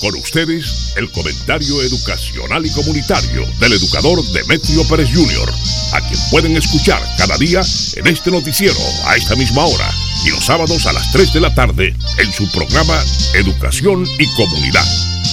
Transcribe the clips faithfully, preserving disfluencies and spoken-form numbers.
Con ustedes, el comentario educacional y comunitario del educador Demetrio Pérez junior, a quien pueden escuchar cada día en este noticiero a esta misma hora y los sábados a las tres de la tarde en su programa Educación y Comunidad.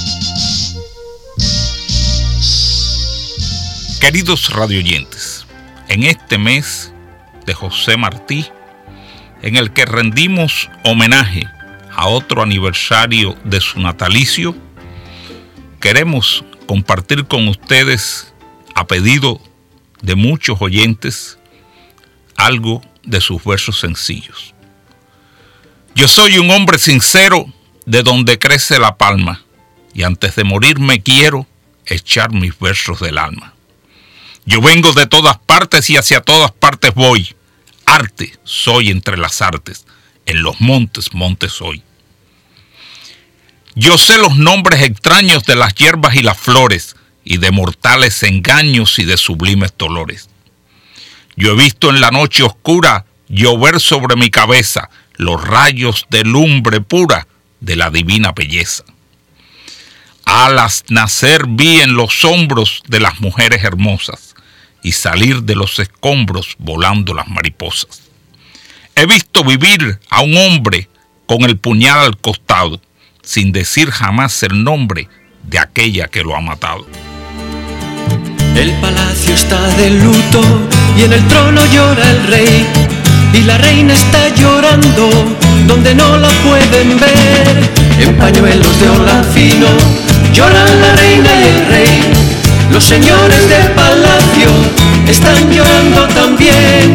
Queridos radioyentes, en este mes de José Martí, en el que rendimos homenaje a otro aniversario de su natalicio, queremos compartir con ustedes, a pedido de muchos oyentes, algo de sus versos sencillos. Yo soy un hombre sincero de donde crece la palma, y antes de morir me quiero echar mis versos del alma. Yo vengo de todas partes y hacia todas partes voy. Arte soy entre las artes, en los montes, montes soy. Yo sé los nombres extraños de las hierbas y las flores, y de mortales engaños y de sublimes dolores. Yo he visto en la noche oscura llover sobre mi cabeza los rayos de lumbre pura de la divina belleza. Alas nacer vi en los hombros de las mujeres hermosas, y salir de los escombros volando las mariposas. He visto vivir a un hombre con el puñal al costado, sin decir jamás el nombre de aquella que lo ha matado. El palacio está de luto y en el trono llora el rey, y la reina está llorando donde no la pueden ver. En pañuelos de hola fino lloran la reina y el rey. Los señores del palacio están llorando también.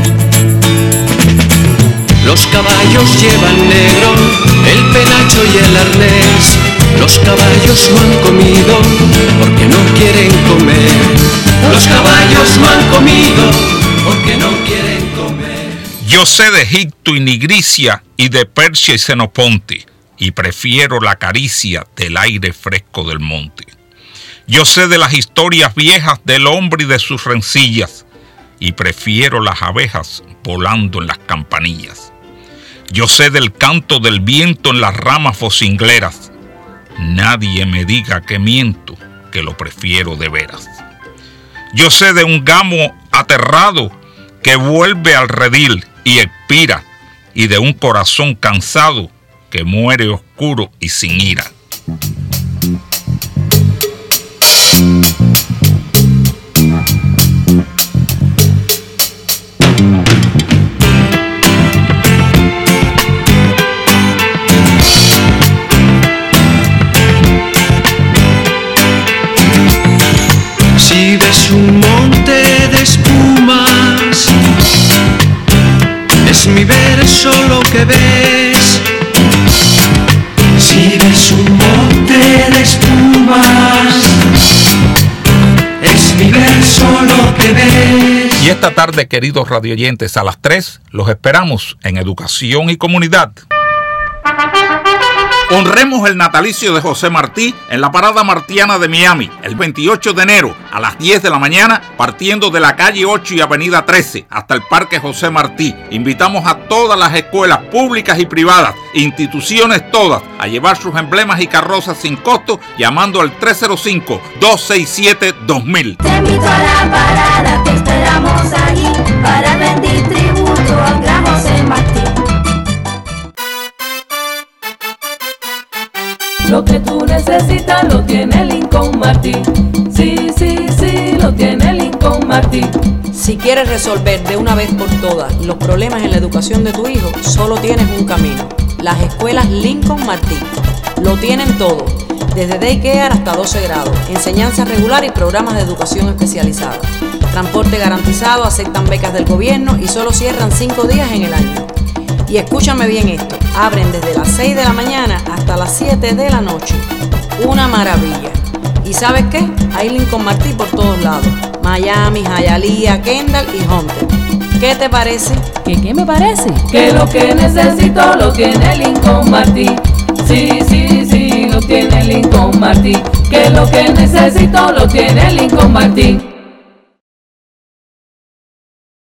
Los caballos llevan negro, el penacho y el arnés. Los caballos no han comido porque no quieren comer. Los caballos no han comido porque no quieren comer. Yo sé de Egipto y Nigricia y de Persia y Senoponte, y prefiero la caricia del aire fresco del monte. Yo sé de las historias viejas del hombre y de sus rencillas, y prefiero las abejas volando en las campanillas. Yo sé del canto del viento en las ramas vocingleras. Nadie me diga que miento, que lo prefiero de veras. Yo sé de un gamo aterrado que vuelve al redil y expira, y de un corazón cansado que muere oscuro y sin ira. Si ves un monte de espumas, es mi verso lo que ves. Si ves un monte de espumas, es mi verso lo que ves. Y esta tarde, queridos radioyentes, a las tres los esperamos en Educación y Comunidad. Honremos el natalicio de José Martí en la Parada Martiana de Miami, el veintiocho de enero a las diez de la mañana, partiendo de la calle ocho y avenida trece hasta el Parque José Martí. Invitamos a todas las escuelas públicas y privadas, instituciones todas, a llevar sus emblemas y carrozas sin costo, llamando al tres cero cinco, dos seis siete, dos mil. Te invito a la parada, te esperamos allí para rendir tributo al gran José Martí. Lo que tú necesitas lo tiene Lincoln Martí. Sí, sí, sí, lo tiene Lincoln Martí. Si quieres resolver de una vez por todas los problemas en la educación de tu hijo, solo tienes un camino: las escuelas Lincoln Martí. Lo tienen todo, desde daycare hasta doce grados, enseñanza regular y programas de educación especializada. Transporte garantizado, aceptan becas del gobierno y solo cierran cinco días en el año. Y escúchame bien esto, abren desde las seis de la mañana hasta las siete de la noche. Una maravilla. ¿Y sabes qué? Hay Lincoln Martí por todos lados. Miami, Hialeah, Kendall y Hunter. ¿Qué te parece? ¿Qué qué me parece? Que lo que necesito lo tiene Lincoln Martí. Sí, sí, sí, lo tiene Lincoln Martí. Que lo que necesito lo tiene Lincoln Martí.